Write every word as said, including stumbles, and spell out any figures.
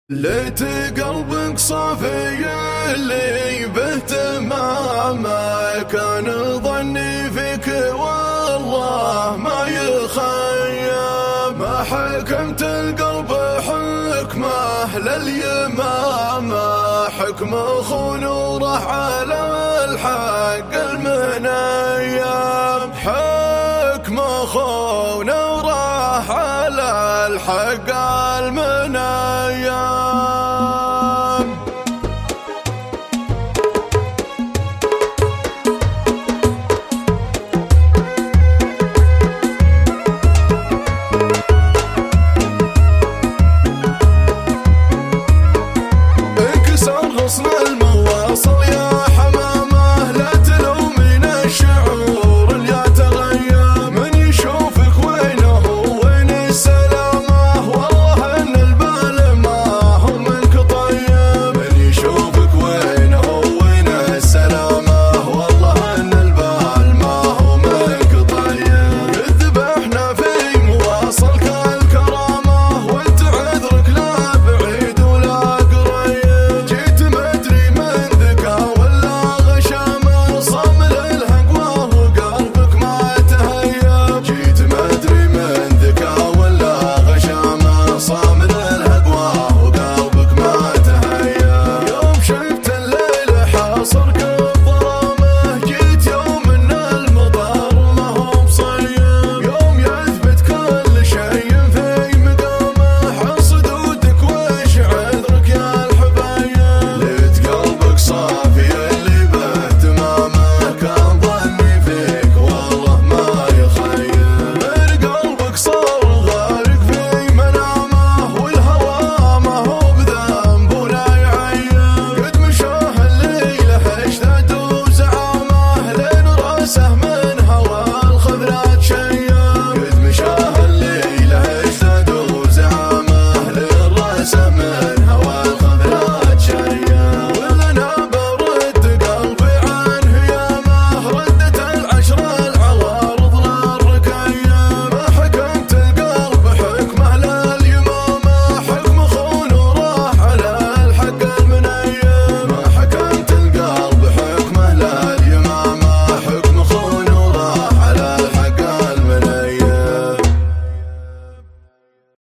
ليت قلبك صافي اللي به تمامه، كان ظني فيك والله ما يخيب. ما حكمت القلب حكمه لليمامه، حكم خون وراح على الحق المنيب. حكم خون وراح على الحق المنيب.